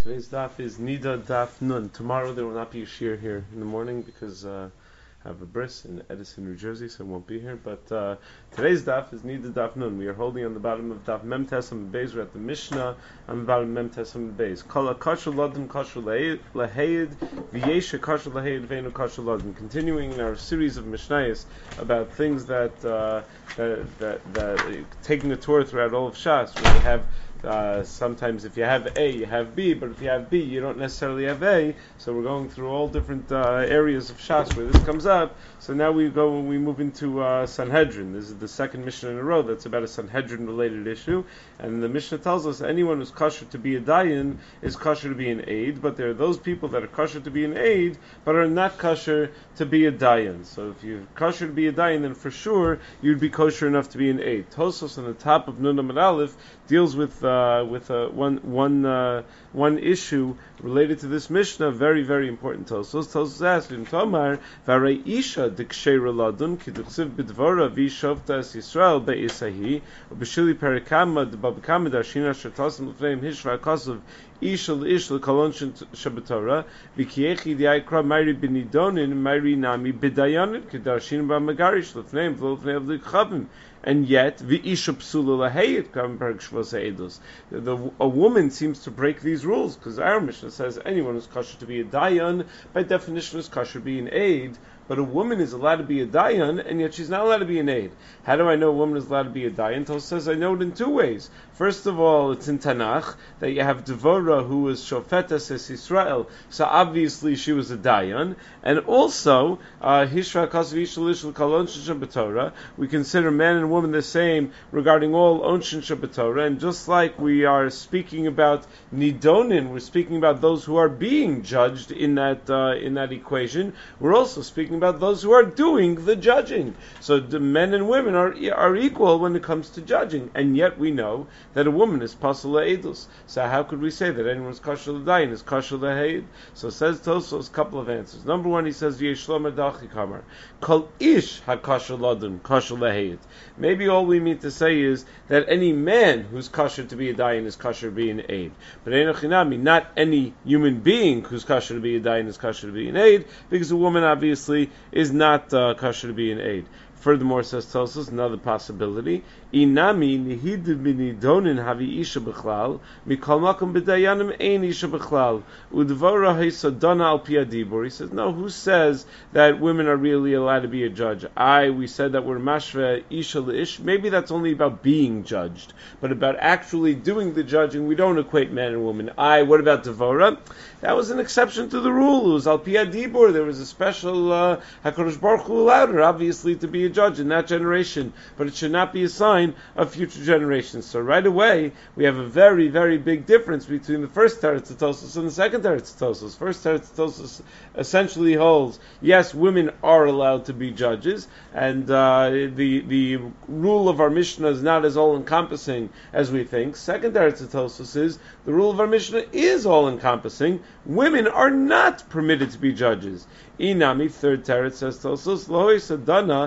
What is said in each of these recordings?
Today's daf is Nida Daf Nun. Tomorrow there will not be a shir here in the morning because I have a bris in Edison, New Jersey, so I won't be here. But today's daf is Nida Daf Nun. We are holding on the bottom of daf Mem Tesam Beis. We're at the Mishnah on the bottom of Mem Tesam Beis. Kala Kasher Ladim Kasher Laheid V'Yesha Kasher Laheid Veinu Kasher Ladim. Continuing in our series of Mishnayos about things that taking a tour throughout all of Shas, where we have. Sometimes if you have A, you have B, but if you have B, you don't necessarily have A. So we're going through all different areas of Shas where this comes up. So now we move into Sanhedrin. This is the second Mishnah in a row that's about a Sanhedrin-related issue. And the Mishnah tells us anyone who's kosher to be a dayan is kosher to be an aid, but there are those people that are kosher to be an aid, but are not kosher to be a dayan. So if you're kosher to be a dayan, then for sure you'd be kosher enough to be an aid. Tosos on the top of Nun Amud Aleph deals with one issue related to this Mishnah, very, very important. Tosos asks him, Tomar, Varei Isha Diksheira Ladun, Kiduksiv Bidvora Vishovta Es Yisrael Be'isahi, Ubishili Perikama, Babakama Dashina Shatasim Lefneim Hishra Kosov, Isha L'Ish L'Kolon Shabbatorah, Vikiechi Diakra Mairi Binidonin, Mairi Nami Bidayanin, Kedashin Bamagarish Lefneim, Vlefneim L'Chavim. And yet, v'isha psula lahayit kam perek shvos ha'edus. A woman seems to break these rules because our Mishnah says anyone who's kosher to be a dayan, by definition, is kosher to be an aid. But a woman is allowed to be a dayan, and yet she's not allowed to be an aid. How do I know a woman is allowed to be a dayan? Tos says I know it in two ways. First of all, it's in Tanakh that you have Devorah who was Shofetes es Yisrael, so obviously she was a dayan. And also, Hishra Kasav Ishal Ishal Kal Onshin Shabbatorah, we consider man and woman the same regarding all Onshin Shabbatorah. And just like we are speaking about Nidonin, we're speaking about those who are being judged in that equation. We're also speaking about those who are doing the judging. So the men and women are equal when it comes to judging, and yet we know that a woman is pasul edus. So how could we say that anyone's kosher l'dayin is kosher l'heid? So says Tosos a couple of answers. Number one, he says Yeshlom Adachi Kamar Kol Ish HaKosher Ladun Kosher l'heid. Maybe all we mean to say is that any man who's kosher to be a dayan is kosher to be an aid. But Einochinami, not any human being who's kosher to be a dayan is kosher to be an aid, because a woman obviously is not kosher to be an aid. Furthermore, says Tosos, another possibility. Inami nihid b'nidonin havi isha b'chlal mikol makom b'dayanim ein isha b'chlal udvora ha'sadana al pi adibur. He says, no, who says that women are really allowed to be a judge? We said that we're mashve isha le'ish. Maybe that's only about being judged, but about actually doing the judging, we don't equate man and woman. What about Devora? That was an exception to the rule. It was al pi adibur. There was a special HaKadosh Baruch Hu allowed her, obviously, to be a judge in that generation, but it should not be a sign of future generations. So right away, we have a very, very big difference between the first Teretz Tosos and the second Teretz Tosos. First Teretz Tosos essentially holds, yes, women are allowed to be judges, and the rule of our Mishnah is not as all-encompassing as we think. Second Teretz Tosos is, the rule of our Mishnah is all-encompassing. Women are not permitted to be judges. Inami, third Teretz says Tosos, Lohoi Sadana,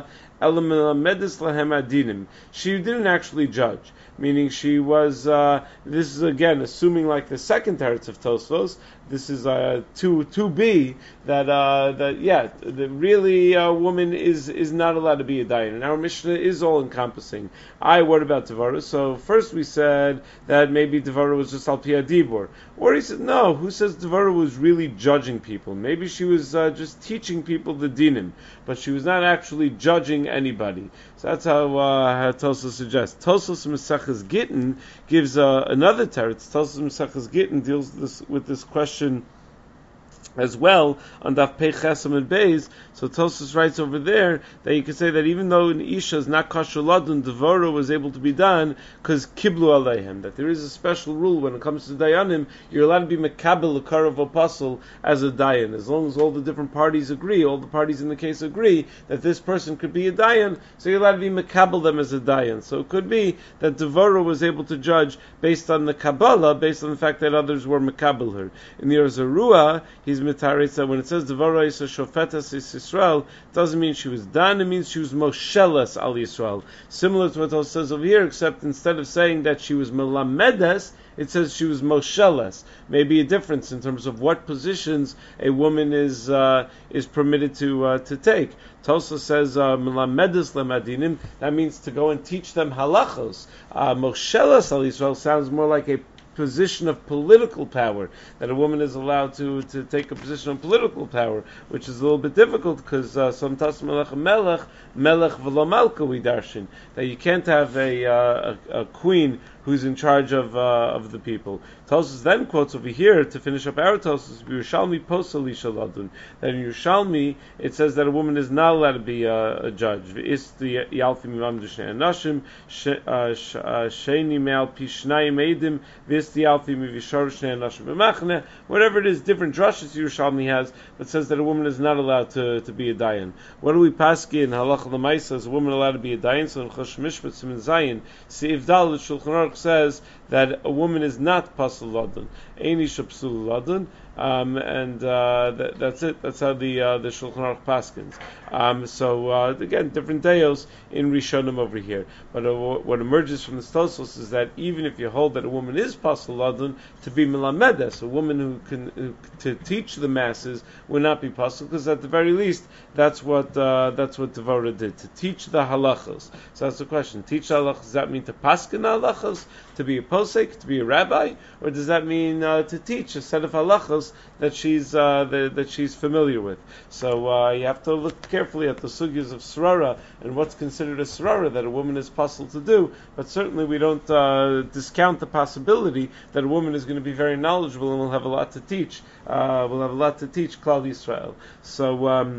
she didn't actually judge, meaning she was, this is again assuming like the second teretz of Tosfos, this is 2b, that really a woman is not allowed to be a dayan. And our Mishnah is all encompassing. What about Devara? So first we said that maybe Devara was just al pi adibur. Or he said, no, who says Devara was really judging people? Maybe she was just teaching people the dinim, but she was not actually judging anybody. So that's how Tosos suggests. Tosos Mesachas Gittin gives another teretz. Tosos Mesachas Gittin deals with this question as well on Daf Pei Chesam and Beis. So Tosos writes over there that you could say that even though an Isha is not kosher ladun, Devora was able to be done because kiblu aleihem, that there is a special rule when it comes to dayanim, you're allowed to be mekabel l'karav apostle as a dayan, as long as all the different parties agree, all the parties in the case agree that this person could be a dayan, so you're allowed to be mekabel them as a dayan. So it could be that Devora was able to judge based on the Kabbalah, based on the fact that others were mekabel her. In the Yerzarua, he's mitaritz that when it says Devora is a shofetas is Yisrael, it doesn't mean she was done, it means she was moshelas al Yisrael. Similar to what it says over here, except instead of saying that she was melamedes, it says she was mosheles. Maybe a difference in terms of what positions a woman is permitted to take. Tosa says melamedes lemadinim. That means to go and teach them halachos. Mosheles al Yisrael sounds more like a position of political power, that a woman is allowed to take a position of political power, which is a little bit difficult because sometimes melech v'lo malka we darshan, that you can't have a queen who's in charge of the people. Tosfos then quotes over here to finish up our Tosfos, Yerushalmi posel isha ladun, that in Yerushalmi it says that a woman is not allowed to be a judge. V'is the yalfi mimam d'shnei anashim sheni me'al pi shnayim eidim v'is the yalfi mivishar shnei anashim b'machne. Whatever it is, different drushes Yerushalmi has, but says that a woman is not allowed to be a dayan. What do we paski in halacha l'maisa? Is a woman allowed to be a dayan? So in Chosh Mishpat Siman Zayin, Seif Dal the Shulchan Aruch says that a woman is not pasul ladun, ein isha psul ladun, and that's it. That's how the Shulchan Aruch paskins. So again, different deos in Rishonim over here. But what emerges from the Tosfos is that even if you hold that a woman is pasul ladun, to be melamedes, a woman who to teach the masses would not be pasul, because at the very least that's what Devorah did, to teach the halachos. So that's the question: teach the halachos. Does that mean to paskin halachos, to be a posek, to be a rabbi, or does that mean to teach a set of halachos that she's familiar with? So you have to look carefully at the sugyas of srara and what's considered a srara that a woman is possible to do. But certainly we don't discount the possibility that a woman is going to be very knowledgeable and will have a lot to teach. Will have a lot to teach Klal Yisrael. So.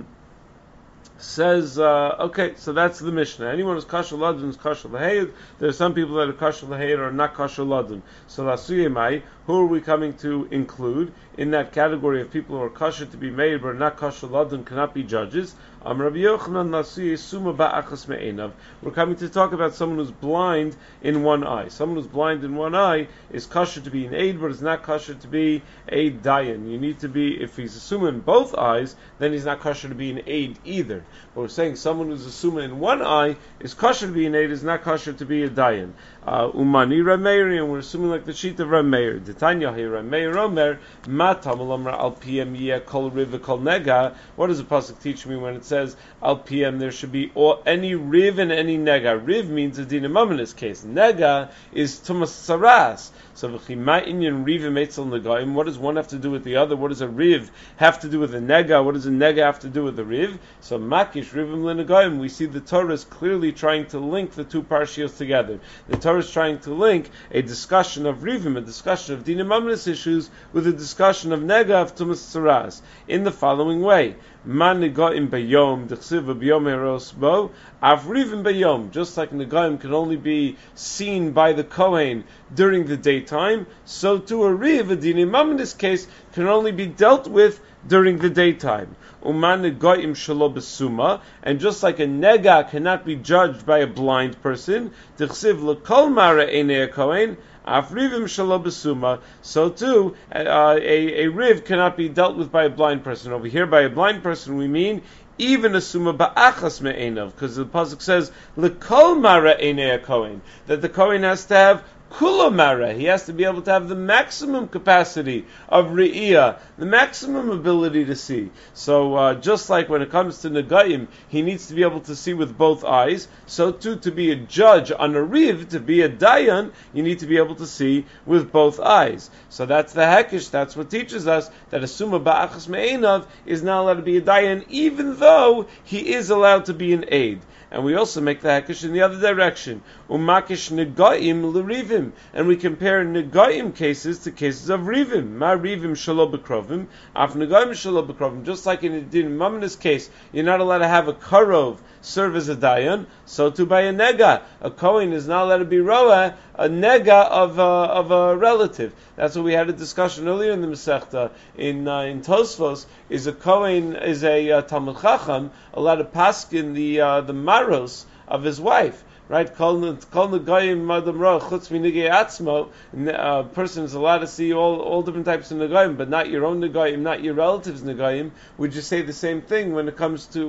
Says, okay, so that's the Mishnah. Anyone who's kasher ladun is kasher lahayid. There are some people that are kasher lahayid or not kasher ladun. So lasuyemai, who are we coming to include in that category of people who are kasher to be made but not kasher ladun, cannot be judges? Rabbi Yochanan lasuyeh suma ba'achas me'enav. We're coming to talk about someone who's blind in one eye. Someone who's blind in one eye is kasher to be an aid, but is not kasher to be a dayan. You need to be, if he's assuming both eyes, then he's not kasher to be an aid either. But we're saying someone who's assuming in one eye is kasher to be an aid, is not kasher to be a dayan. Umani Rameir, and we're assuming like the sheet of Rameir. Detanya here Rameir Omer Matam al PM Yeh Kol Riv Kol Nega. What does the pasuk teach me when it says al PM there should be any riv and any nega? Riv means a dinamam in this case. Nega is tumas saras. So v'chima riv meitzel negaim. What does one have to do with the other? What does a riv have to do with a nega? What does a nega have to do with a riv? So makish rivim lenegaim. We see the Torah is clearly trying to link the two parshios together. The Torah is trying to link a discussion of rivim, a discussion of dinamamnis issues, with a discussion of nega of tumas saras in the following way. Man negaim bayom dechsiv b'yom eros bo avrivim bayom. Just like negaim can only be seen by the kohen during the daytime, so too a riv, a dinimam in this case, can only be dealt with during the daytime. Uman negaim shelo besuma, and just like a nega cannot be judged by a blind person, dechsiv lekol mara einei kohen. Afrivim shelo besuma. So too, a riv cannot be dealt with by a blind person. Over here, by a blind person, we mean even a suma ba'achas me'enav, because the pasuk says lekol mara einei kohen, that the kohen has to have kulamara. He has to be able to have the maximum capacity of re'iyah, the maximum ability to see. So just like when it comes to negaim, he needs to be able to see with both eyes. So too, to be a judge on a riv, to be a dayan, you need to be able to see with both eyes. So that's the hekish. That's what teaches us that a suma ba'achas me'enav is not allowed to be a dayan, even though he is allowed to be an aid. And we also make the hekish in the other direction. Umakish negaim l'rivim. And we compare negaim cases to cases of rivim. Ma rivim shelo b'krovim, af negaim shelo b'krovim. Just like in Mamna's case, you're not allowed to have a karov serve as a dayan, so too by a nega. A kohen is not allowed to be roa, a nega of a relative. That's what we had a discussion earlier in the Masechta in Tosfos. Is a kohen, is a Talmud Chacham allowed to paskin the maros of his wife? right? Kol negayim madam ra chutz minigay atzmo. A person is allowed to see all different types of negayim, but not your own negayim, not your relatives' negayim. Would you say the same thing when it comes to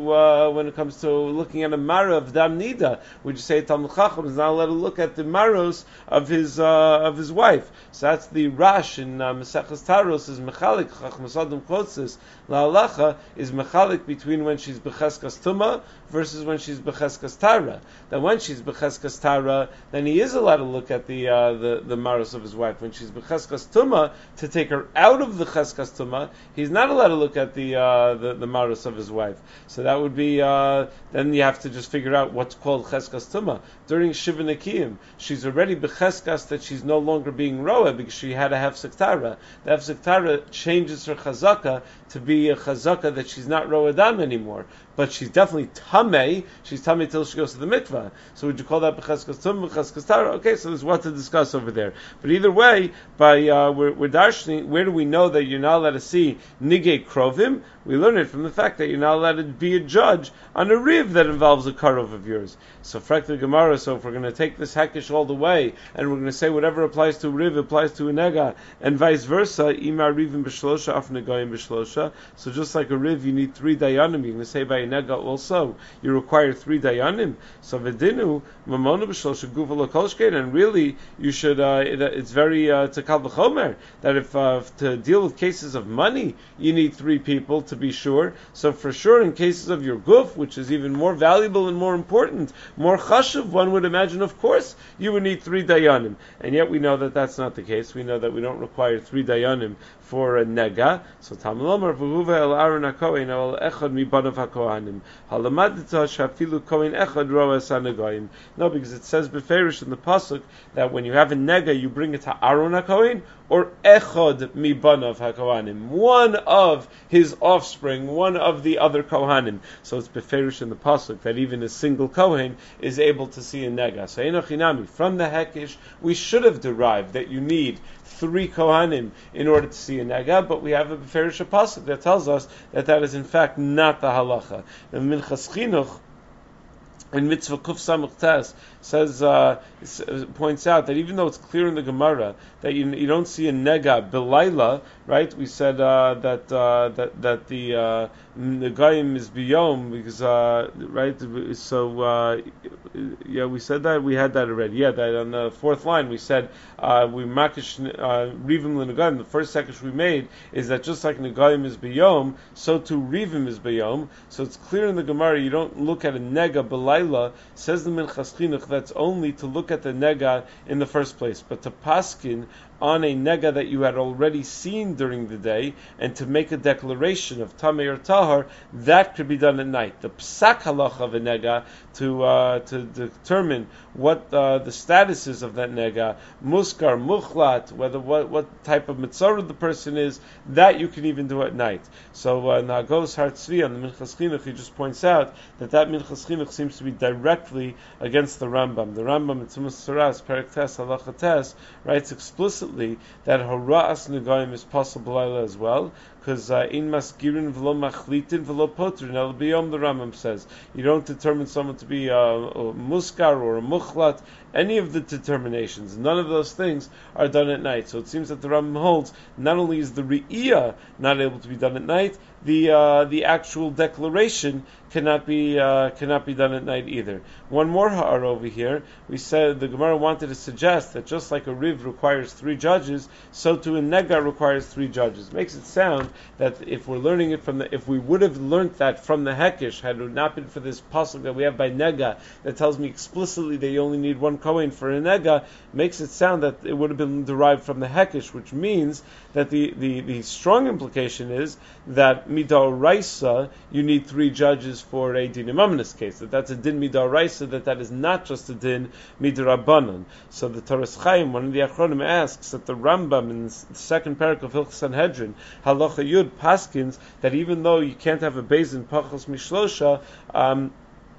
looking at a mara of dam nida? Would you say Talmud Chacham is not allowed to look at the maros of his wife? So that's the Rash in Maseches Taros is mechalik Chachmas Adam Klotzis la'alacha is mechalik between when she's becheskas tuma versus when she's becheskas tara. That when she's becheskas tara, then he is allowed to look at the maros of his wife. When she's becheskas tuma, to take her out of the cheskas tuma, he's not allowed to look at the maros of his wife. So that would be then you have to just figure out what's called cheskas tuma. During Shiva Nekiyim, she's already becheskas that she's no longer being roa because she had a hefsek tara. The hefsek tara changes her chazaka to be a chazaka that she's not roa dam anymore. But she's definitely tamei. She's tamei till she goes to the mikvah. So would you call that b'cheskas tum, b'cheskas tara? Okay, so there's what to discuss over there. But either way, by we're darshaning, where do we know that you're not allowed to see nigei krovim? We learn it from the fact that you're not allowed to be a judge on a riv that involves a karov of yours. So frak the Gemara. So if we're going to take this hakish all the way, and we're going to say whatever applies to a riv applies to a nega, and vice versa, imar rivim b'shlosha af negayim b'shlosha. So just like a riv, you need 3 dayanim. You're going to say by a nega also, you require 3 dayanim. So v'dinu mamona b'shlosha guva lokolshkein, and really you should. It's very tekal v'chomer that if to deal with cases of money, you need 3 people to be sure. So for sure, in cases of your guf, which is even more valuable and more important, more chashuv, one would imagine, of course, you would need 3 dayanim. And yet we know that that's not the case. We know that we don't require 3 dayanim for a nega. So Talmud Lomar v'huva el Aaron hakohen el echad mibanav hakohanim halamadita shafilu kohen echad roas hanegayim. No, because it says beferish in the pasuk that when you have a nega, you bring it to Aaron hakohen or echad mibanav hakohanim, one of his offspring, one of the other kohanim. So it's beferish in the pasuk that even a single kohen is able to see a nega. So enochinami, from the hekish, we should have derived that you need 3 kohanim in order to see a nega, but we have a beferish pasuk that tells us that that is in fact not the halacha. And Minchas Chinuch in Mitzvah Kuf Samach Tes says points out that even though it's clear in the Gemara that you don't see a nega belayla, right? We said that the negayim is biyom because right. So yeah, we said that we had that already. Yeah, that on the 4th line we said we makish rivim lenegayim. The first sekish we made is that just like negayim is biyom, so too rivim is biyom. So it's clear in the Gemara you don't look at a nega belayla. Says the Minchas Chinuch that's only to look at the nega in the first place, but to paskin on a nega that you had already seen during the day, and to make a declaration of tamei or tahar, that could be done at night. The psak halacha of a nega to determine what the status is of that nega, muskar, muchlat, whether what type of mitzvah the person is, that you can even do at night. So Nagos Har Tzvi on the Minchas Chinuch, he just points out that Minchas Chinuch seems to be directly against the Rambam. The Rambam in Tzumas Saras, Perek Tes, Halacha Tes, writes explicitly that Hora'as Negayim is possible as well, because in masgirin v'lo machlitin v'lo potrin el biyom, the Rambam says you don't determine someone to be a muskar or a muchlat. Any of the determinations, none of those things are done at night. So it seems that the Rambam holds not only is the re'iyah not able to be done at night, the actual declaration cannot be done at night either. One more ha'ar over here. We said the Gemara wanted to suggest that just like a riv requires 3 judges, so too a nega requires 3 judges. Makes it sound that if we're learning it if we would have learned that from the hekish, had it not been for this pasuk that we have by nega that tells me explicitly that you only need 1 kohen for a nega, makes it sound that it would have been derived from the hekish, which means that the strong implication is that midoraisa you need 3 judges for a din imam case. That's a din midoraisa, that is not just a din midrabanan. So the Toras Chaim, one of the Achronim, asks that the Rambam in the 2nd parak of Hilchos Sanhedrin halacha yud paskins that even though you can't have a beis din pachos mishlosha,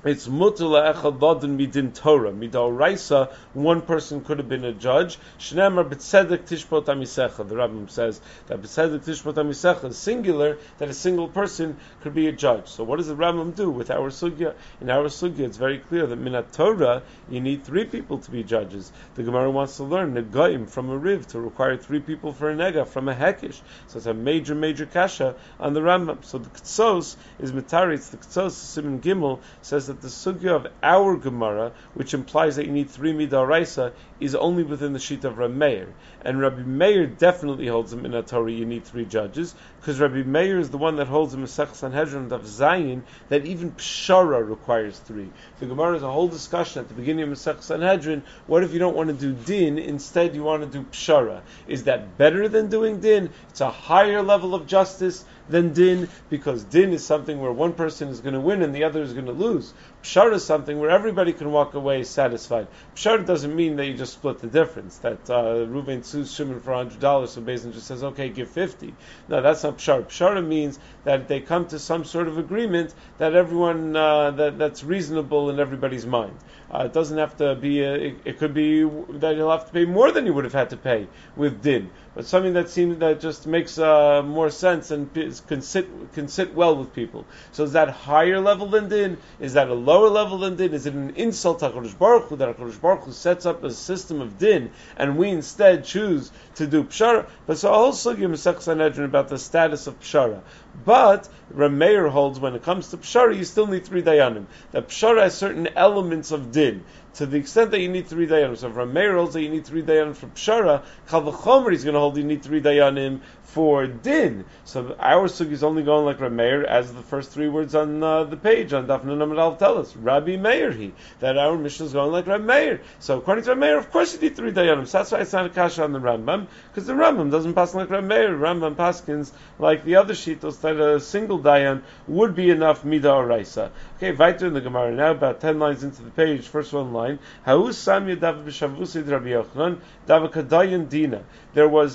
It's mutula echad ladin midin Torah. Midoraisa, one person could have been a judge. Shneimar b'tzedek tishpot amisecha. The Rambam says that b'tzedek tishpot amisecha is singular, that a single person could be a judge. So what does the Rambam do with our sugya? In our sugya, it's very clear that minat Torah, you need 3 people to be judges. The Gemara wants to learn negaim from a riv to require 3 people for a nega from a hekish. So it's a major kasha on the Rambam. So the Ktsos is mitaritz. The Ktsos Simon Gimel says that the sugya of our Gemara, which implies that you need 3 midaraisa, is only within the sheet of Rabbi Meir. And Rabbi Meir definitely holds him in a Torah, you need 3 judges, because Rabbi Meir is the one that holds him in Masech Sanhedrin of Zayin, that even Pshara requires 3. The Gemara has a whole discussion at the beginning of Masech Sanhedrin, what if you don't want to do din, instead you want to do Pshara? Is that better than doing din? It's a higher level of justice than din, because din is something where one person is going to win and the other is going to lose. Pshara is something where everybody can walk away satisfied. Pshara doesn't mean that you just split the difference, that Reuven sues Shimon for $100, so Beis just says, okay, give 50. No, that's not Pshara. Pshara means that they come to some sort of agreement that everyone, that's reasonable in everybody's mind. It doesn't have to be, it could be that you'll have to pay more than you would have had to pay with din. But something that just makes more sense and can sit well with people. So is that higher level than din? Is that a lower level than din? Is it an insult to HaKadosh Baruch Hu that HaKadosh Baruch Hu sets up a system of din and we instead choose to do pshara? But so a whole sugya Masech Sanhedrin about the status of pshara. But Rameir holds when it comes to pshara, you still need 3 dayanim. That pshara has certain elements of din. To the extent that you need 3 dayanim. So if Rameir holds that you need 3 dayanim for pshara, Kal V'chomer is going to hold you need 3 dayanim for din. So our sugi is only going like Rameir, as the first 3 words on the page on Daf Nun Amud Aleph tell us. Rabbi Meir he, that our Mishnah is going like Rameir. So according to Rameir, of course you need 3 dayanim. So that's why it's not a kasha on the Rambam, because the Rambam doesn't pass like Rameir. Rambam paskins like the other shitos that a single dayan would be enough mida oraisa. Okay, weiter in the Gemara now, about 10 lines into the page, first one line. Ha'u samya dav b'shavusid Rabbi Yochanan dav kadayin dina. There was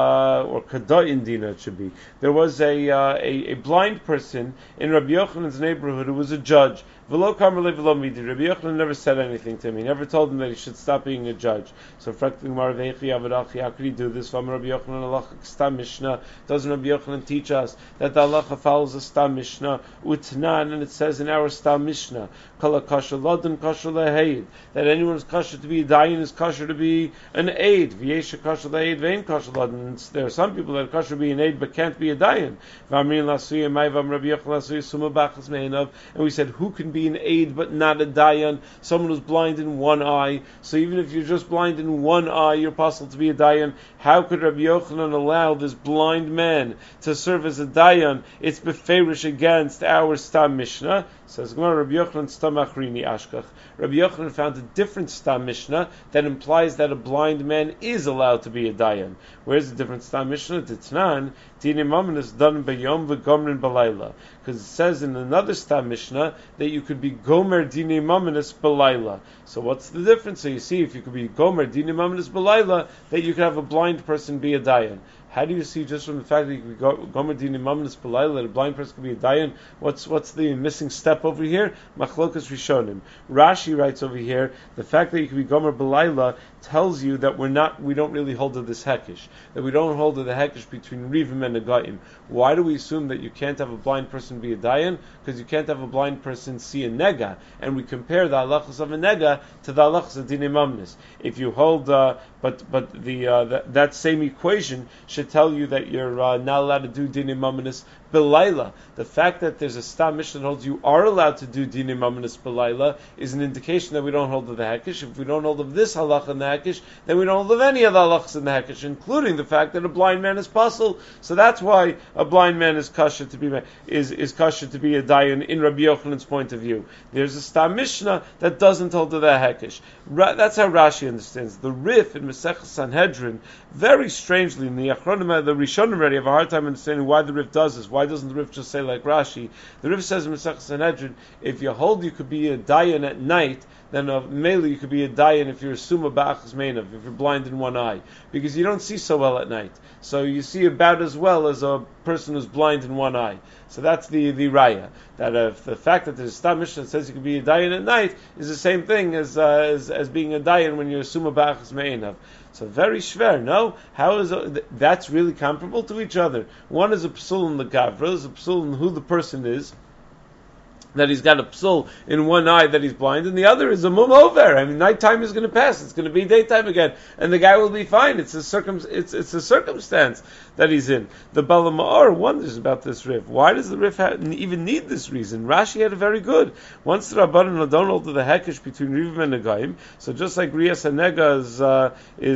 or kadayin dina it should be. There was a blind person in Rabbi Yochanan's neighborhood who was a judge. V'lo kamer v'lo midi. Rabbi Yochanan never said anything to him. He never told him that he should stop being a judge. So, how could he do this? From Rabbi Yochanan halacha stam mishnah. Doesn't Rabbi Yochanan teach us that the halacha follows a stam mishnah? Utnan, and it says in our stam mishnah, kala kasher ladon kasher leheid, that anyone is kasher to be a dayan is kasher to be an aid. V'yesha kasher leheid vein kasher ladon. There are some people that are kasher to be an aid but can't be a dayan. V'amrin lasuya ma'avam Rabbi Yochanan lasuya suma bachas meinav. And we said, who can be an aid but not a dayan? Someone who's blind in one eye. So even if you're just blind in one eye, you're possible to be a dayan. How could Rabbi Yochanan allow this blind man to serve as a dayan? It's beferish against our stam mishnah. Says Rabbi Yochanan stam achrini ashkach. Rabbi Yochanan found a different stam mishnah that implies that a blind man is allowed to be a dayan. Where's the different stam mishnah? Titnan dini mamanis done b'yom v'gomrin b'layla. Because it says in another stam mishnah that you could be gomer dini mamanis b'layla. So what's the difference? So you see, if you could be gomer dini mamanis b'layla, that you could have a blind person be a dayan. How do you see just from the fact that you could be gomer dini mamanis b'layla that a blind person could be a dayan? What's the missing step over here? Machlokas Rishonim. Rashi writes over here, the fact that you could be gomer b'layla tells you that we don't really hold to this hekish, that we don't hold to the hekish between rivim and negaim. Why do we assume that you can't have a blind person be a dayan? Because you can't have a blind person see a nega, and we compare the halachas of a nega to the halachas of dinei mamnis. If you hold, that same equation should tell you that you're not allowed to do dinei mamnis belayla. The fact that there's a stam mishnah that holds you are allowed to do dinei mamnis belayla is an indication that we don't hold of the hekish. If we don't hold of this halacha in the hekish, then we don't hold of any of the halachas in the hekish, including the fact that a blind man is possible. So that's why a blind man is kasher to be kasher to be a dayan in Rabbi Yochanan's point of view. There's a stam mishnah that doesn't hold of the hekish. That's how Rashi understands the Rif in Masech Sanhedrin. Very strangely, in the Achronim, the Rishonim already have a hard time understanding why the Rif does this. Why doesn't the Rif just say like Rashi? The Rif says in Masech Sanhedrin, if you hold you could be a dayan at night, then mainly you could be a dayan if you're a summa ba'achas meinav, if you're blind in one eye, because you don't see so well at night. So you see about as well as a person who's blind in one eye. So that's the raya. That the fact that there's a Stam Mishnah that says you can be a dayan at night is the same thing as being a dayan when you're a suma ba'achas me'enav. So very shver, no? How is that's really comparable to each other? One is a psul in the gavra, is a psul in who the person is, that he's got a psul in one eye that he's blind, and the other is a mum over. I mean, nighttime is going to pass; it's going to be daytime again, and the guy will be fine. It's a circumstance that he's in. The Bala Ma'or wonders about this Rif. Why does the Rif even need this reason? Rashi had a very good. Once the Rabbanan don't hold to the hekesh between Rivim and Negaim, so just like Riyas and Nega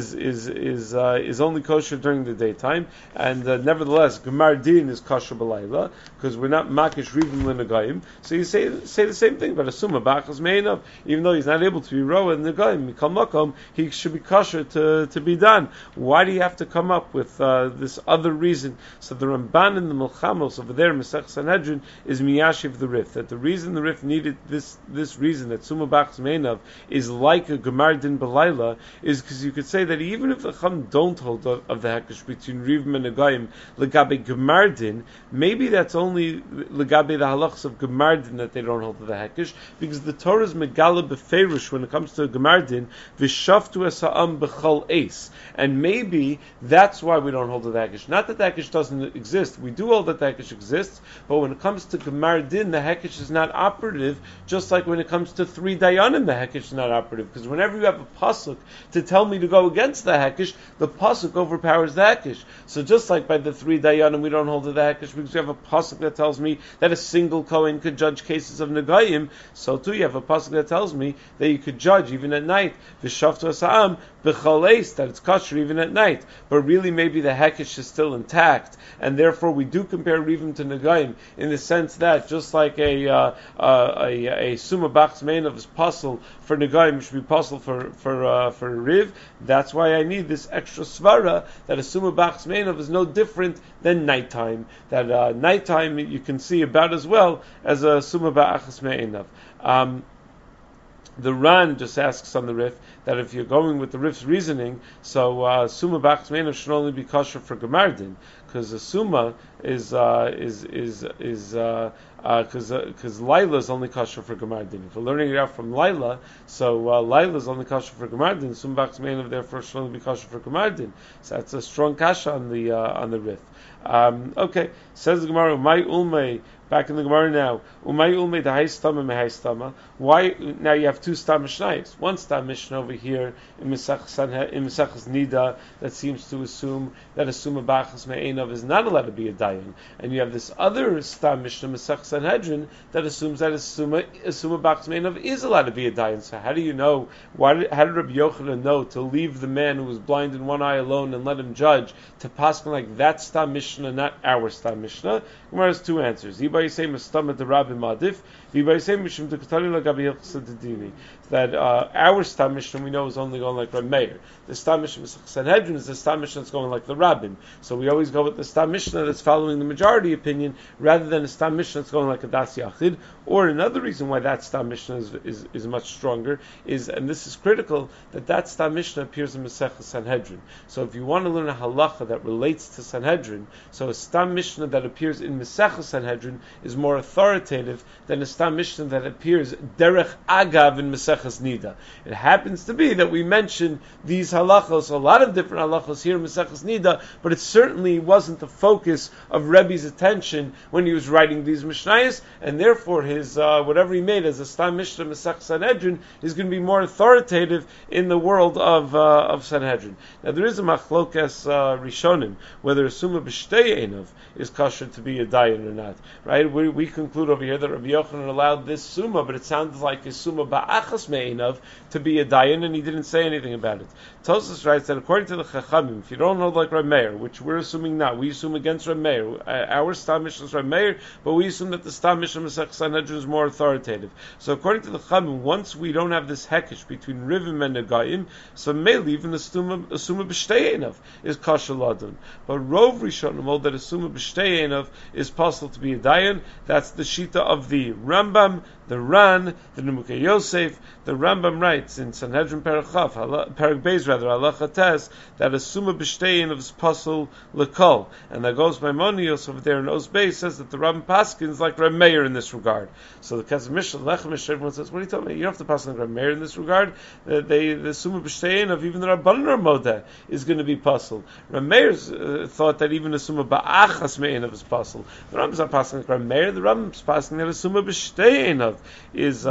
is only kosher during the daytime, and nevertheless Gemar Din is kosher b'layla because we're not makish Rivim and Negaim. So you say the same thing about a summa b'achas me'enav. Even though he's not able to be roa in Negaim, mikal makom, he should be kosher to be done. Why do you have to come up with this other reason? So the Ramban in the Milchamos over there, Masech Sanhedrin, is miyashiv the Rif. That the reason the Rif needed this reason that summa b'achas me'enav is like a gemar din b'layla is because you could say that even if the Chum don't hold of the hekesh between Rivim and Negaim legabe gemar din, maybe that's only legabe the halachas of gemar din that they don't hold of the hekesh, because the Torah is megala befeirush when it comes to gemar din v'shaftu es ha'am b'chol eis, and maybe that's why we don't hold of the hekesh. Not that the hekesh doesn't exist. We do hold that the hekesh exists, but when it comes to gemar din, the hekesh is not operative. Just like when it comes to 3 dayanim, the hekesh is not operative. Because whenever you have a pasuk to tell me to go against the hekesh, the pasuk overpowers the hekesh. So just like by the 3 dayanim, we don't hold to the hekesh because we have a pasuk that tells me that a single kohen could judge cases of negayim. So too, you have a pasuk that tells me that you could judge even at night. V'shaftu asa'am b'chaleis, that it's kosher even at night. But really, maybe the hekesh is still intact, and therefore we do compare Rivim to Negayim in the sense that just like a summa b'achas me'enav is puzzle for Negayim should be puzzle for Riv. That's why I need this extra svara that a summa b'achas me'enav is no different than nighttime. That nighttime you can see about as well as a summa b'achas me'enav. The Ran just asks on the Rif that if you're going with the Rif's reasoning, so summa b'achas me'enav should only be kosher for gemar din, because the summa is because Laila is only kosher for gemar din. If we're learning it out from Laila, so Laila is only kosher for gemar din. Summa b'achas me'enav therefore should only be kosher for gemar din. So that's a strong kasha on the Rif. Okay, says the Gemara, Umay Ulmei, back in the Gemara now, Umay Ulmei Dahai Stama Mehai Stama. Why now you have 2 Stam Mishnayos? One Stam Mishnah over here in Mesachas Nida that seems to assume that a summa b'achas me'enav is not allowed to be a dayan, and you have this other Stam Mishnah Mesachas Sanhedrin that assumes that a summa b'achas me'enav is allowed to be a dayan. So how do you know? How did Rabbi Yochanan know to leave the man who was blind in one eye alone and let him judge to paskin like that Stam Mishnah, not our Stam Mishnah? Gemara has 2 answers. That our Stam Mishnah we know is only going like Reb Meir. The Stam Mishnah Sanhedrin is the Stam Mishnah that's going like the Rabbim. So we always go with the Stam Mishnah that's following the majority opinion rather than a Stam Mishnah that's going like a Das Yachid. Or another reason why that Stam Mishnah is much stronger is, and this is critical, that Stam Mishnah appears in Masechah Sanhedrin. So if you want to learn a halacha that relates to Sanhedrin, so a Stam Mishnah that appears in Masechah Sanhedrin is more authoritative than a Stam Mishnah that appears derech agav in Masechas Nida. It happens to be that we mention these halachos, a lot of different halachos here in Masechas Nida, but it certainly wasn't the focus of Rebbe's attention when he was writing these Mishnayos, and therefore his whatever he made as a Stam Mishnah Masechas Sanhedrin is going to be more authoritative in the world of Sanhedrin. Now there is a machlokas rishonim whether a summa b'shtei einav is kosher to be a dayan or not. Right? We conclude over here that Rabbi Yochanan allowed this summa, but it sounds like his summa ba'achas me'einav to be a dayan, and he didn't say anything about it. Tosfos writes that according to the Chachamim, if you don't hold like Reb Meir, which we're assuming not, we assume against Reb Meir. Our Stam Mishnah is Reb Meir, but we assume that the Stam Mishnah Masechah Sanhedrin is more authoritative. So according to the Chachamim, once we don't have this hekesh between Rivim and Negayim, so maybe even the summa b'shtei einav is kosher ladon. But Rov Rishonim hold that a summa b'shtei einav is possible to be a dayan. That's the shita of the Rambam, the Ran, the Nimukei Yosef, the Rambam writes in Sanhedrin Perek Beis Halacha Tes, that a Suma B'Shtein of his Pasul L'Kol, and that goes by Monios over there in Oz Beis says that the Rambam Paskins like Reb Meir in this regard. So the Kesef Mishnah Lechem Mishnah, everyone says, what are you talking about? You don't have to pass like Reb Meir in this regard. The Suma B'Shtein of even the Rabbanan Modeh is going to be Pasul. Reb Meir thought that even a Suma Ba'achas Mein of his Pasul. The Rambam's not passing like Reb Meir. The Rambam's passing that a Suma B'Shtein of is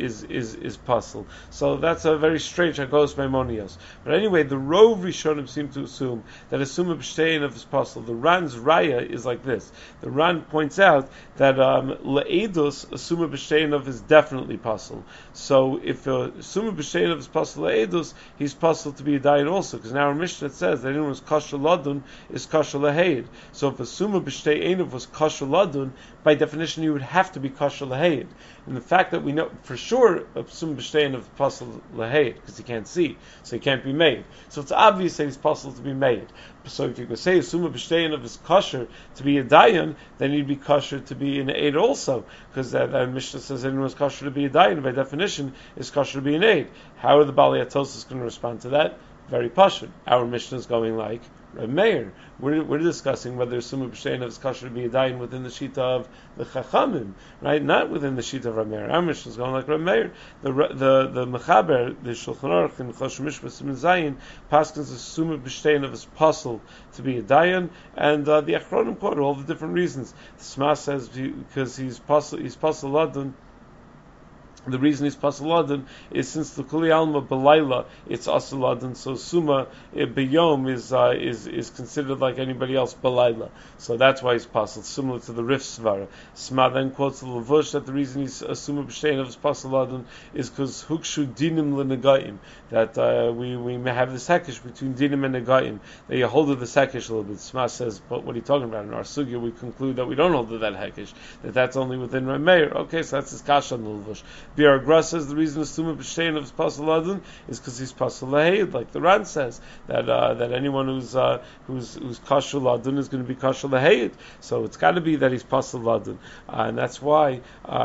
Pasul. So that's a very strange Hagos Maimonios. But anyway, the Rov Rishonim seem to assume that a Suma B'Shtein of is Pasul. The Ran's Raya is like this. The Ran points out that Le'edus, a Suma B'Shtein of is definitely Pasul. So if a Suma B'Shtein of is Pasul Le'edus, he's Pasul to be a Dayan also, because now our Mishnah says that anyone who's Kasher Ladun is Kasher Lahed. So if a Suma B'Shtein of was Kasher Ladun, by definition, you would have to be Kasher Lahed. And the fact that we know for sure a Suma B'Shtein of Pasul Lahed, because he can't see, so he can't be made. So it's obvious that he's Pasul to be made. So if you could say a Suma B'Shtein of is Kasher to be a Dayan, then he'd be Kasher to be an Eid also, because that Mishnah says anyone who's Kasher to be a Dayan, by definition, is Kasher to be an Eid. How are the Balei Atosos going to respond to that? Very pashut. Our Mishnah is going like Reb Meir. We're discussing whether Suma B'Shtein of is Kasher to be a Dayan within the Shita of the Chachamim, right? Not within the Shita of Reb Meir. Our Mishnah is going like Reb Meir. The Mechaber, the Shulchan Aruch in Choshen Mishpah Siman Zayin, paskins the Suma B'Shtein of is Pasul to be a Dayan, and the Achronim quote all the different reasons. The Sma says because he's Pasul Ladun. The reason he's Pasul is since the Kuli Alma Belayla, it's Asul, so Suma B'Yom is considered like anybody else Belayla. So that's why he's Pasul, similar to the Rif Svara. Sma then quotes the Levush that the reason he's Suma B'Shtein of his Pasul is because Hukshu Dinim L'Negayim, that we may have this hekesh between Dinim and Negayim, that you hold of this hekesh a little bit. Sma says, but what are you talking about? In our Sugya we conclude that we don't hold of that hekesh, that's only within Rameir. Okay, so that's his Kasha on the Levush. Biur Gra says the reason the Suma B'Shtein of his Pasul Ladun is because he's Pasul Lahed, like the Ran says that anyone who's Kasher Ladun is going to be Kasher Lahed. So it's got to be that he's Pasul Ladun, and that's why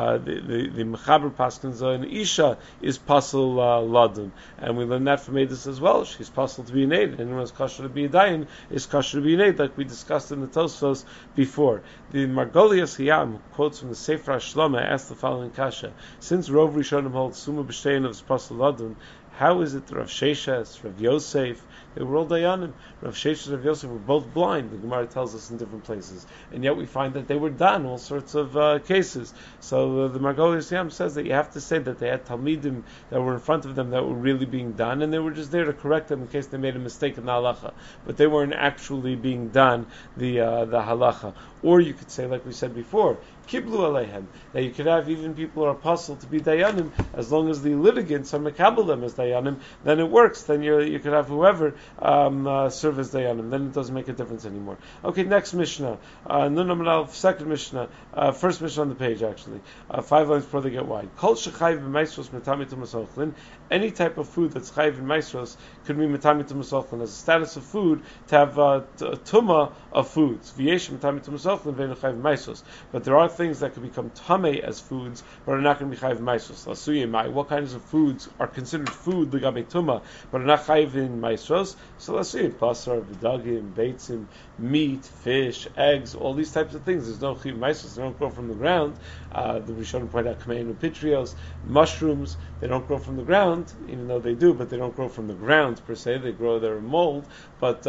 the Mechaber Paskins in Isha is Pasul Ladun, and we learn that from Edus as well. She's Pasul to be an Eid. Anyone who's Kasher to be a Dayan is Kasher to be an Eid, like we discussed in the Tosfos before. The Margolius Hiyam quotes from the Sefer HaShlama asked the following kasha: since Rov Rishonim holds Suma B'Shtein of Pasul Ladun, how is it that Rav Sheshes, Rav Yosef, they were all Dayanim? Rav Sheshes and Rav Yosef were both blind, the Gemara tells us in different places. And yet we find that they were done, all sorts of cases. So the Margolius Yam says that you have to say that they had Talmidim that were in front of them that were really being done, and they were just there to correct them in case they made a mistake in the halacha. But they weren't actually being done, the halacha. Or you could say, like we said before, Kiblu Aleihem, that you could have even people who are apostle to be Dayanim, as long as the litigants are Mekabel them as Dayanim, then it works. Then you could have whoever serve as Dayanim. Then it doesn't make a difference anymore. Okay, next Mishnah. Nun Amud, second Mishnah. First Mishnah on the page, actually. 5 lines before they get wide. Kol Shechayv B'Maisros Metami Tumasochlin. Any type of food that's Chayv in Maisros could be Metami Tumasochlin, as a status of food to have Tuma of foods. V'yesh Metami Tumasochlin Ve'enu Chayv Maisros. But there are things that could become tamei as foods, but are not going to be chayiv maisros. Lasuye mai. What kinds of foods are considered food l'gabe tuma, but are not chayiv in maisros? So lasuye basar, v'dagim, beitzim, meat, fish, eggs, all these types of things. There's no chayiv maisros. They don't grow from the ground. The Rishonim point out kameinu pitrios, mushrooms. They don't grow from the ground, even though they do, but they don't grow from the ground per se. They grow their mold, but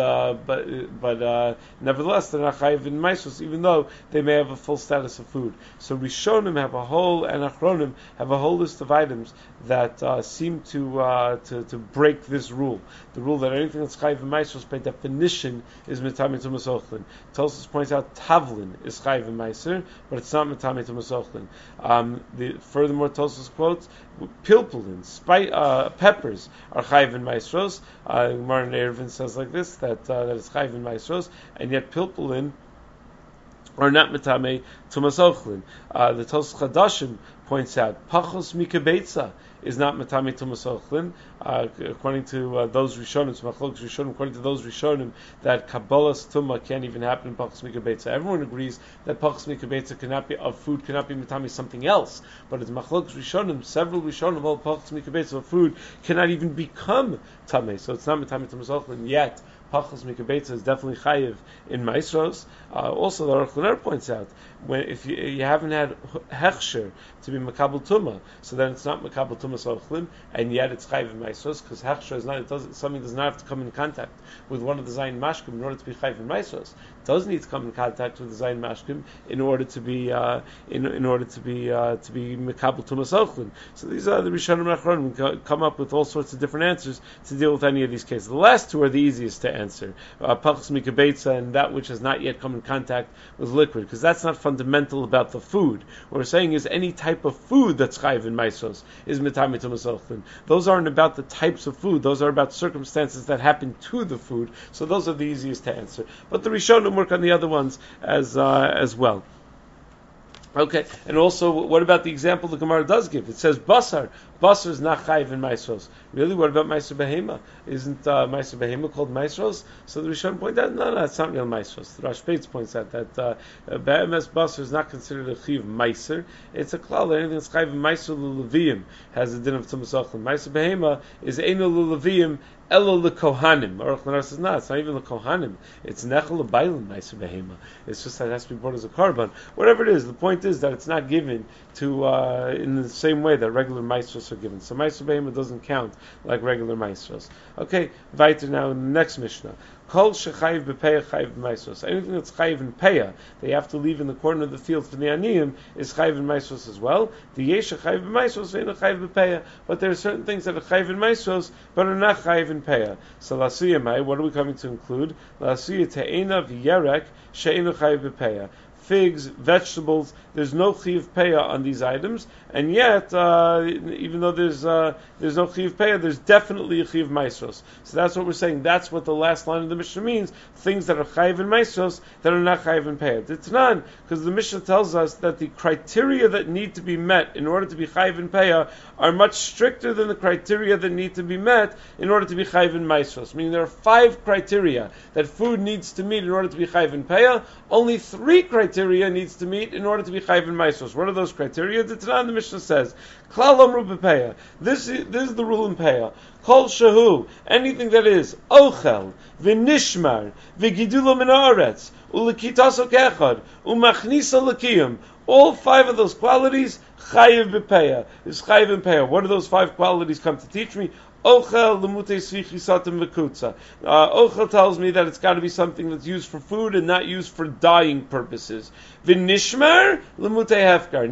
nevertheless they're not chayiv in maisros, even though they may have a full status of food. So Rishonim have a whole, and Achronim have a whole list of items that seem to break this rule. The rule that anything that's chayiv in maisros by definition is mitami tumasochlin. Tosfos points out tavlin is chayiv in maiser, but it's not mitami tumasochlin. Furthermore, Tosfos quotes pilpulin, peppers are chayiv in maisros. Martin Erevin says like this that it's chayiv in maisros, and yet pilpulin are not metame tumas ochlin. The Tos Chadashim points out pachos mikabetza is not metame tumas ochlin. According to those Rishonim, according to those Rishonim, that Kabbalah's tumah can't even happen in pachos mikabetza. Everyone agrees that pachos mikabetza cannot be of food, cannot be metame something else. But it's machlokes Rishonim. Several Rishonim hold pachos mikabetza of food cannot even become tameh. So it's not metame tumas ochlin yet. Pachos mikabetza is definitely chayiv in maisros. Also, the Aruch LaNer points out if you haven't had hechsher to be makabel tumah, so then it's not makabel tumas ochlin, and yet it's chayiv in maisros because hechsher is not. Something does not have to come in contact with one of the zayin mashkim in order to be chayiv in maisros. It does need to come in contact with the zayin mashkim in order to be in order to be makabel tumas ochlin. So these are the Rishonim Achronim come up with all sorts of different answers to deal with any of these cases. The last two are the easiest to answer. Pachos mikabetza and that which has not yet come in contact with liquid, because that's not fundamental about the food. What we're saying is any type of food that's chayiv in maisos is metame tumas ochlin. Those aren't about the types of food; those are about circumstances that happen to the food. So those are the easiest to answer. But the Rishonim work on the other ones as well. Okay, and also, what about the example the Gemara does give? It says basar. Basar is not chayiv in maisros. Really? What about meiser behema? Isn't meiser behema called maisros? So the Rishon point out, no, it's not real maisros. The Rosh Beitz points out that be'emes basar is not considered a chayiv meiser. It's a klal. Anything that's chayiv meiser l'leviyim has a din of tumas ochlin. Meiser behema is eino l'leviyim elo lekohanim. Aruch LaNer says, no, it's not even lekohanim. It's nechel l'baylim meiser behema. It's just that it has to be brought as a korban. Whatever it is, the point is that it's not given to in the same way that regular maestros are given. So meiser behema doesn't count like regular maestros. Okay, weiter now in the next Mishnah. Kol shechayiv b'peya chayiv b'maestros. Anything that's chayiv in peya, they have to leave in the corner of the field for the aniyim, is chayiv in maestros as well. The yesh chayiv b'maestros ve'ena chayiv b'peya. But there are certain things that are chayiv in maestros, but are not chayiv in peya. So lasuya mai, what are we coming to include? Lasuya te'ena v'yerek she'ena chayiv b'peya. Figs, vegetables, there's no chiyuv peya on these items, and yet, even though there's no chiyuv peya, there's definitely a chiyuv maestros. So that's what we're saying. That's what the last line of the Mishnah means. Things that are chayiv in maestros that are not chayiv in peya. It's not, because the Mishnah tells us that the criteria that need to be met in order to be chayiv in peya are much stricter than the criteria that need to be met in order to be chayiv in maestros. Meaning there are 5 criteria that food needs to meet in order to be chayiv in peya. Only 3 criteria needs to meet in order to be chayiv in maestros. What are those criteria? The Tanakh, the Mishnah says, klal amru b'peya. This is the rule in peya. Kol shehu, anything that is ochel, v'nishmar, v'gidulo min haaretz, u'lekitaso kechad, u'machnisa l'kiyum. All 5 of those qualities, chayiv b'peya, is chayiv in peya. What do those 5 qualities come to teach me? Ochel lemute svichisatim v'kutza. Ochel tells me that it's got to be something that's used for food and not used for dyeing purposes. V'nishmar lemute hefkar.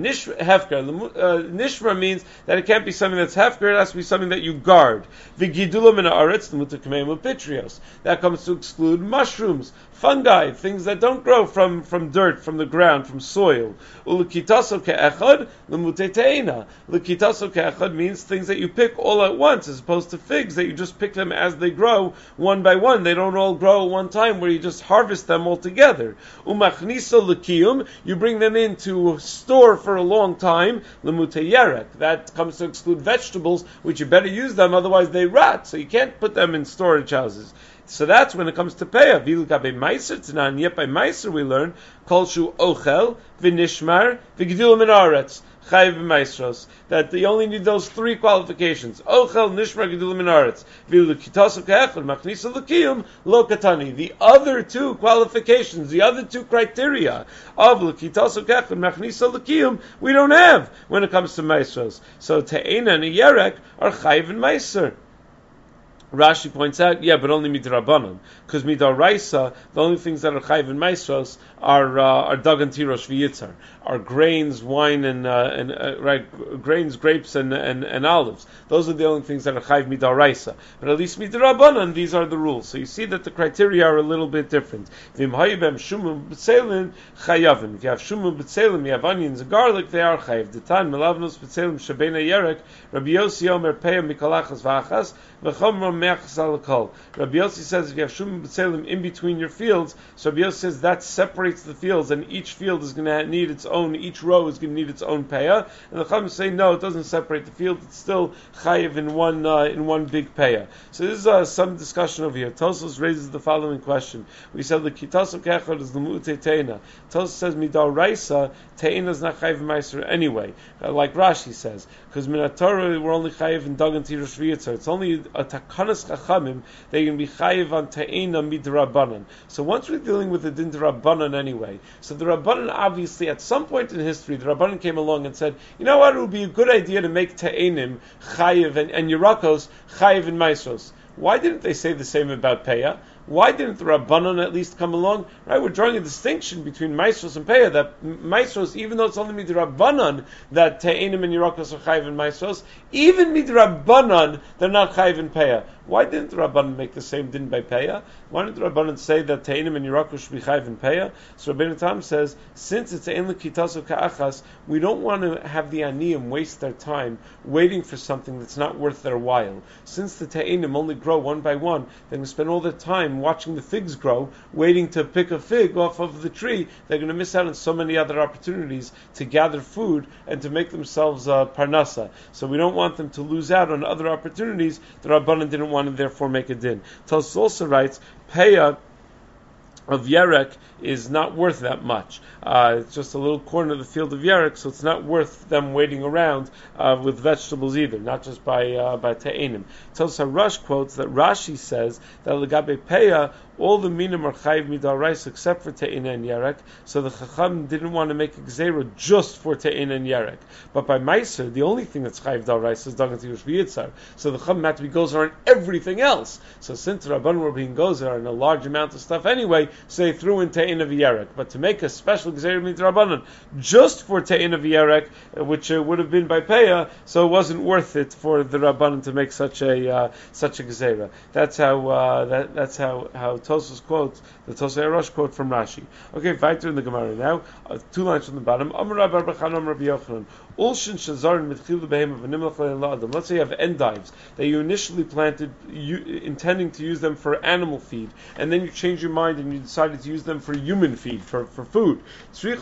Nishmar means that it can't be something that's hefkar. It has to be something that you guard. V'gidula min haaretz lemute kameim u'pitrios. That comes to exclude mushrooms, fungi, things that don't grow from dirt, from the ground, from soil. U'lekitaso ke'echad lemute te'ena. Lekitaso ke'echad means things that you pick all at once, as opposed to figs that you just pick them as they grow, one by one. They don't all grow at one time, where you just harvest them all together. Umachnisa l'kiyum, you bring them in to store for a long time. Lemute yerek, that comes to exclude vegetables, which you better use them, otherwise they rot. So you can't put them in storage houses. So that's when it comes to peya. V'ilkabe meiser tzanan. Yet by meiser we learn kol shu ochel v'nishmar v'gidul min haaretz chayiv b'maestros. That they only need those 3 qualifications: ochel, nishmar, gidul min haaretz. V'ilukitasu ke'echad machnisa l'kiyum lo katani. The other 2 qualifications, the other 2 criteria of l'kitasu ke'echad machnisa l'kiyum, we don't have when it comes to maestros. So te'ena and a yerek are chayiv in meiser. Rashi points out, yeah, but only midrabanan, because midaraisa, the only things that are chayiv in maestros are dagan tirosh v'yitzar, are grains, wine, and grains, grapes, and olives. Those are the only things that are chayiv midaraisa. But at least midrabanan, these are the rules. So you see that the criteria are a little bit different. V'im hayibem shumim b'tzelin chayavim. If you have shumim b'tzelin, you have onions and garlic, they are chayiv. Detan melavnos b'tzelin shebeina yerek. Rabbi Yossi Omer peya mikalachas v'achas v'chomra Rabbi Yossi says if you have Shumim B'Tselim in between your fields, so Rabbi Yossi says that separates the fields, and each field is going to need its own, each row is going to need its own payah. And the Chachamim say no, it doesn't separate the field; it's still chayiv in one big payah. So this is some discussion over here. Tosfos raises the following question. We said the kitasuk echad is l'mu'utei teina. Tosfos says midal raisa teina is not chayiv meiser anyway, like Rashi says, because minatorah we're only chayiv in dagan tirush v'yitzar. It's only a takanas chachamim they can be chayiv on teina midrabanan. So once we're dealing with the din Rabbanan anyway, so the Rabbanan obviously at some point in history the Rabbanan came along and said, you know what, it would be a good idea to make te'enim chayiv and yerakos chayiv and maisros. Why didn't they say the same about Peah? Why didn't the Rabbanan at least come along? Right, we're drawing a distinction between Maisros and Peah, that Maisros, even though it's only Midrabbanan that Te'enim and Yerakos are Chayiv and Maisros, even Midrabbanan, they're not Chayiv and Peah. Why didn't the Rabbanan make the same din by Peah? Why didn't the Rabbanan say that Te'enim and Yerakos should be Chayiv and Peah? So Rabbeinu Tam says, since it's Ein L'Kitaso Ka'achas, we don't want to have the Aniyim waste their time waiting for something that's not worth their while. Since the Te'enim only grow one by one, they're going to spend all their time watching the figs grow, waiting to pick a fig off of the tree. They're going to miss out on so many other opportunities to gather food and to make themselves parnasa. So we don't want them to lose out on other opportunities. The Rabbanan didn't want to therefore make a din. Tosfos also writes, Peah of Yerek is not worth that much. It's just a little corner of the field of Yerek, so it's not worth them waiting around with vegetables either, not just by te'enim. Tosfos Rush quotes that Rashi says that legabe Peah, all the minim are chayiv midal rice except for te'ina and yerek. So the Chacham didn't want to make a gzeira just for te'ina and yerek. But by meiser, the only thing that's chayiv dal rice is dagan tirush v'yitzar. So the Chacham had to be gozer on everything else. So since the Rabbanan were being gozer on a large amount of stuff anyway, so they threw in te'ina v'yerek. But to make a special gzeira midrabanan just for te'ina v'yerek, which would have been by Peah, so it wasn't worth it for the Rabbanan to make such a gzeira. That's how Tosfos quotes, the Tosfos Rosh quote from Rashi. Okay, weiter in the Gemara now. 2 lines from the bottom. Let's say you have endives that you initially planted intending to use them for animal feed, and then you change your mind and you decided to use them for human feed, for food. If you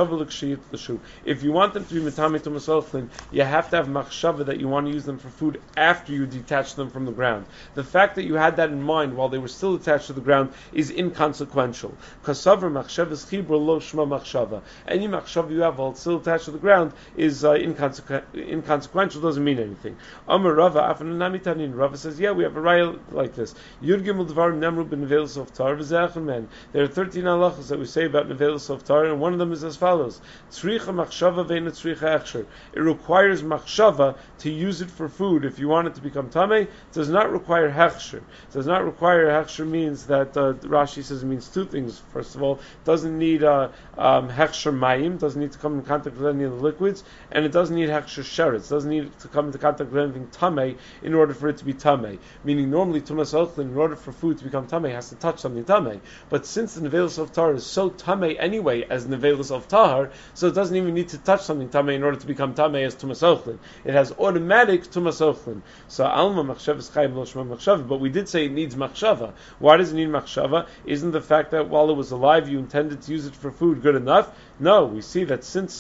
want them to be metame to masochlin, you have to have machshava that you want to use them for food after you detach them from the ground. The fact that you had that in mind while they were still attached to the ground is inconsequential. Kasavar machshava is chibur lo shma machshava. Any machshava you have while it's still attached to the ground is inconsequential, doesn't mean anything. Amar Rava, Afananami Tanin. Rava says, yeah, we have a raya like this. Yud Gimel Dvarim Nemru ben Nevelis of Tar v'Ze'achem Men. There are 13 halachas that we say about Nevelis of Tar, and one of them is as follows: Tzricha machshava ve'ena tzricha echsher. It requires machshava to use it for food. If you want it to become tamei, it does not require hechsher. It does not require hechsher means that Rashi says it means two things. First of all, it doesn't need hechsher mayim, doesn't need to come in contact with any of the liquids, and it doesn't need hechsher sheretz, doesn't need to come into contact with anything tamei in order for it to be tamei. Meaning normally tumas ochlin, in order for food to become tamei, has to touch something tamei. But since the nevelis of tahar is so tamei anyway as nevelis of tahar, so it doesn't even need to touch something tamei in order to become tamei as tumas ochlin. It has automatic tumas ochlin. So alma machshava is chayim lo shma machshava. But we did say it needs machshava. Why does it need machshava? Isn't the fact that while it was alive you intended to use it for food good enough? No, we see that since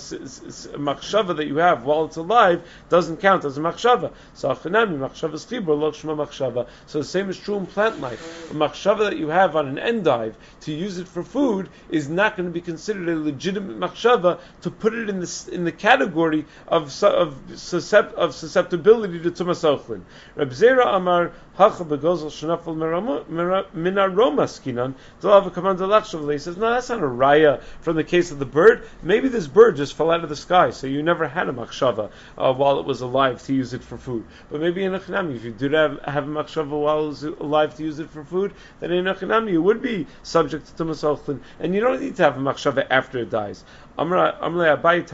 machshava that you have while it's alive doesn't count as a machshava. So achanami machshava is chibur lo shma machshava. So the same is true in plant life. A machshava that you have on an endive to use it for food is not going to be considered a legitimate machshava to put it in the category of susceptibility to tumas ochlin. Reb Zera Amar hacha begozel shenafel min aroma skinan delav kaman delachshav. He says, no, that's not a raya from the case of the bird. Maybe this bird just fell out of the sky, so you never had a machshava while it was alive to use it for food. But maybe in a chinami, if you did have a machshava while it was alive to use it for food, then in a chinami you would be subject to tumas ochlin, and you don't need to have a machshava after it dies. So Abaye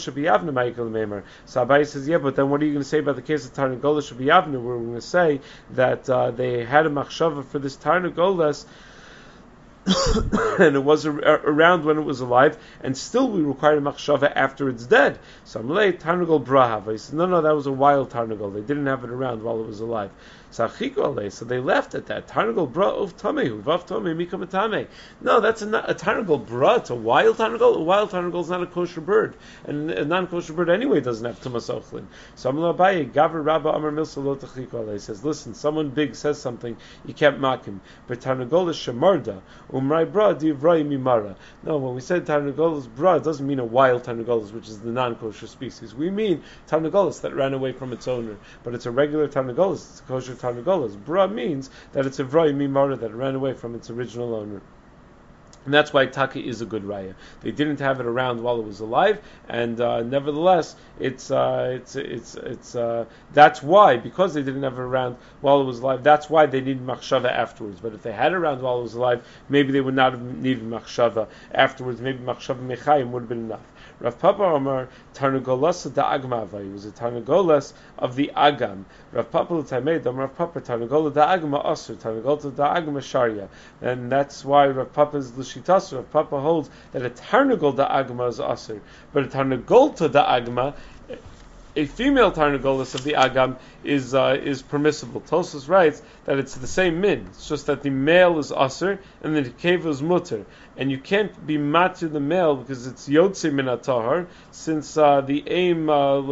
says, yeah, but then what are you going to say about the case of Tarnagola Shabiyavna, where we're going to say that they had a machshava for this Tarnagolas and it was around when it was alive, and still we require a machshava after it's dead. So Amalei Tarnagol Brahava. He said, no, that was a wild Tarnagol. They didn't have it around while it was alive. So they left at that. Tarnagol bra of tamehu, vav tame mikam tame. No, that's a tarnagol bra. It's a wild tarnagol. A wild tarnagol is not a kosher bird, and a non-kosher bird anyway doesn't have tumas ochlin. So Amar Abaye, Gaver Rabba Amar Milsa lo tachiko. He says, listen, someone big says something, you can't mock him. But tarnagol is shemarda umray bra divrei mimara. No, when we said tarnagolus bra, it doesn't mean a wild tarnagolus, which is the non-kosher species. We mean tarnagolus that ran away from its owner. But it's a regular tarnagolus, it's a kosher tarnagolus. Bra means that it's a vrei mimara that ran away from its original owner. And that's why Taki is a good raya. They didn't have it around while it was alive, and nevertheless, it's that's why, because they didn't have it around while it was alive, that's why they needed machshava afterwards. But if they had it around while it was alive, maybe they would not have needed machshava afterwards. Maybe machshava mechayim would have been enough. Rav Papa Omar Tarnagolas da Agma. He was a Tarnagolas of the Agam. Rav Papa l'Taimed Rav Papa Tarnagola da Agma Asur Tarnagolta da Agma Sharia. And that's why Rav Papa's l'Shitas. Rav Papa holds that a Tarnagol da Agma is Asur, but a Tarnagolta da Agma, a female Tarnagolas of the Agam, is permissible. Tosfos writes that it's the same min. It's just that the male is Asur and the Nekeva is Mutter. And you can't be matir the male because it's Yotze min atahar, since the aim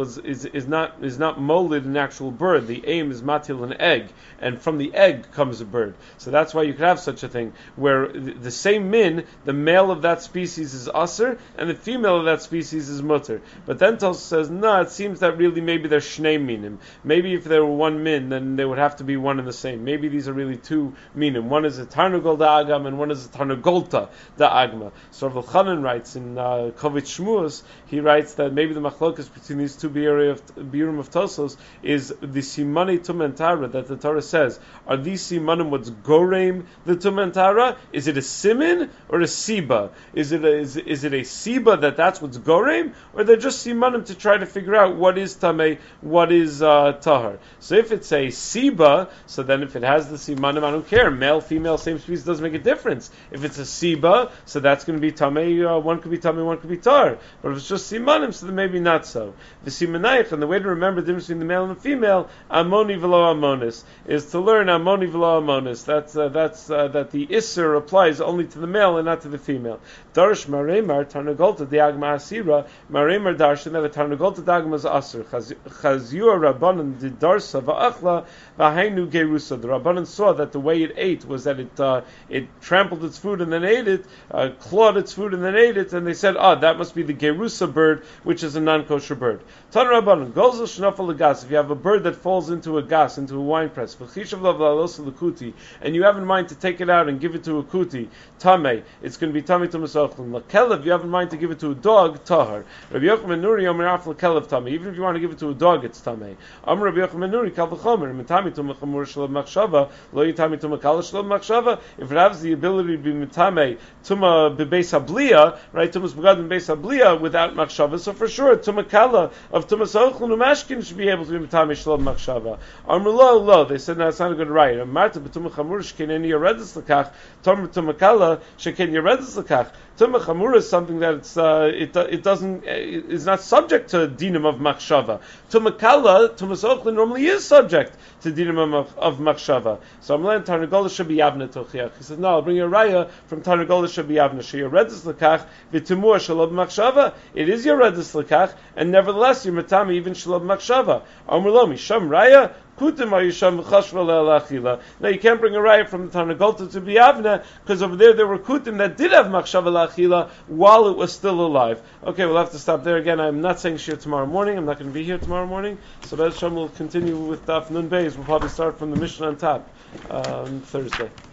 is not molded an actual bird. The aim is matil an egg, and from the egg comes a bird. So that's why you could have such a thing where the same min, the male of that species is Asur and the female of that species is Mutter. But then Tosfos says, no, it seems that really maybe they're shnei minim. Maybe if there were one min, then they would have to be one and the same. Maybe these are really two minim. One is a Tarnagol da Agam and one is a Tarnagolta da Agma. So Rav Elchanan writes in Kovitz Shmuos, he writes that maybe the machlokas between these two biurim of Tosfos is the simani tumantara that the Torah says. Are these simanim what's goreim the tumantara? Is it a simin or a siba? Is it a siba that's what's goreim, or they're just simanim to try to figure out what is tamei, what is tahar? So if it's a siba, so then if it has the simanim, I don't care. Male, female, same species doesn't make a difference. If it's a siba, so that's going to be tamei. One could be tamei, one could be tar. But if it's just simanim, so then maybe not so. The simanayich, and the way to remember the difference between the male and the female, amoni v'lo amonis, is to learn amoni v'lo amonis. That's that the isser applies only to the male and not to the female. Darsh maremar tarnagolta the agma asira maremar darshan that a tarnagolta dagma is asur. Chaziyur rabbanan did darsa va'achla v'hainu gerusa. The rabbanan saw that the way it ate was that it trampled its food and then ate it, clawed its food and then ate it, and they said, that must be the gerusa bird, which is a non-kosher bird. Tan rabbanan gozel shnafal legas. If you have a bird that falls into a gas, into a wine press, v'chishav lavlalos l'kuti, and you have in mind to take it out and give it to a kuti, tamei, it's going to be tamei tumas ochlin. L'kelev, you have in mind to give it to a dog, tahar. Rabbi Yochanan Nuri Omer af l'kelev tamei. Even if you want to give it to a dog, it's tamei. Amar Rabbi Yochanan Nuri kal v'chomer. Mitami tumah chamur shalav machshava, lo yitami tumah kala shalav machshava. If it has the ability to be mitame tumah bebeis habliya, right? Tumas begadim bebeis habliya without machshava. So for sure, tumah kala of tumas ochlin umashkin should be able to be mitame shalav machshava. Amar lo. They said, no, it's not a good right. Marta b'tumah chamur sheken eni yaredus l'kach. Tumah kala sheken yaredus l'kach. Tumah chamur is something that it's not subject to dinim of machshava. Tumah kala, tumas ochlin normally is subject to dinim of machshava. So I'm letting Tarnagola should be yavna tochiach. He says, no, I'll bring you a raya from Tarnagola should be yavna. She yaredus l'kach v'timur shalom machshava. It is yaredus l'kach, and nevertheless you're matami even shalom machshava. Amar lo misham raya. Now you can't bring a riot from the Tarnagolta to be Avna, because over there were kutim that did have machshava la'achila while it was still alive. Okay, we'll have to stop there again. I'm not saying shir tomorrow morning. I'm not going to be here tomorrow morning. So Be'ez Hashem will continue with Daf Nun Beis. We'll probably start from the Mishnah on top on Thursday.